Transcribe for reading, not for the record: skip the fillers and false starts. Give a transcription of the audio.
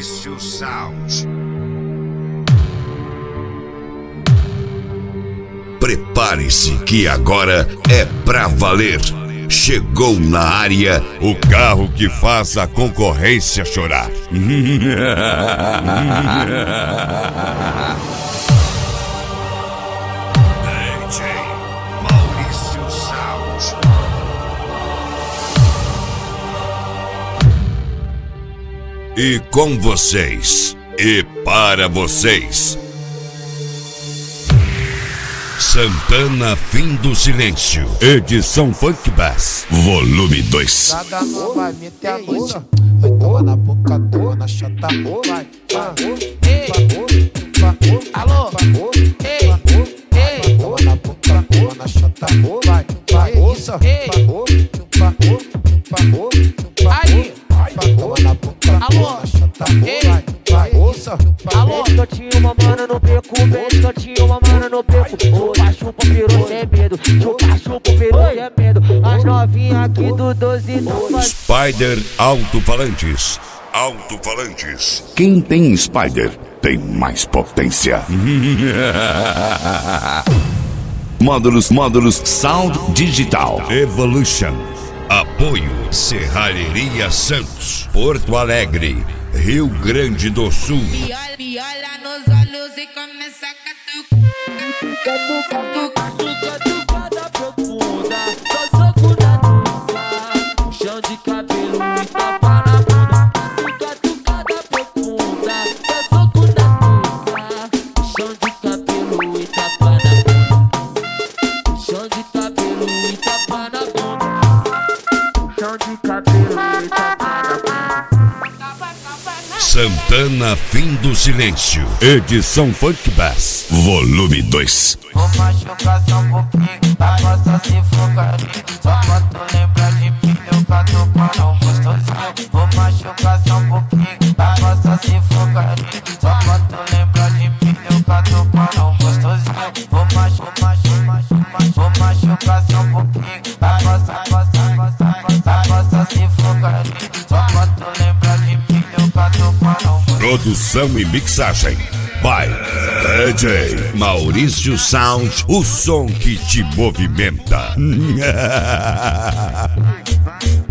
Maurício Sound. Prepare-se que agora é pra valer. Chegou na área o carro que faz a concorrência chorar. DJ Maurício Sound. E com vocês, e para vocês, Santana Fim do Silêncio, edição Funk Bass, volume 2. Cada um vai meter a boca, vai tomar na boca, toma na chata, vai, alô, toma na boca, toma na chata, vai, isso, aí, toma na boca, alô, na chata, vai, isso, alô, Cantinho uma mana no beco, bem, cantinho uma mana no beco. Chupa, chupa, pirou sem medo. Chupa, chupa, pirou sem medo. As novinhas aqui do 12 não faz. Spider Alto-Falantes. Alto-Falantes. Quem tem Spider tem mais potência. Módulos Sound Digital Evolution. Apoio Serralheria Santos, Porto Alegre, Rio Grande do Sul. Me olha nos olhos e começa a Catucada profunda, só soco na nuca. Chão de cabelo e tapa na bunda. Catucada profunda, só soco na nuca. Chão de cabelo e tapa na bunda. Chão de cabelo e tapa na bunda. Chão de cabelo e tapa na bunda. Santana Fim do Silêncio, edição Funk Bass, volume 2. vou machucar só um pouquinho, a costa se focaria. Só pra tu lembrar de mim, eu cato para um gostosinho. Vou machucar só um pouquinho, a costa se focaria. Só pra tu lembrar de mim, eu cato para um gostosinho. Vou machucar só um pouquinho, a costa se focaria. Só pra tu lembrar de mim, eu cato para um. Produção e mixagem by DJ Maurício Sound, o som que te movimenta.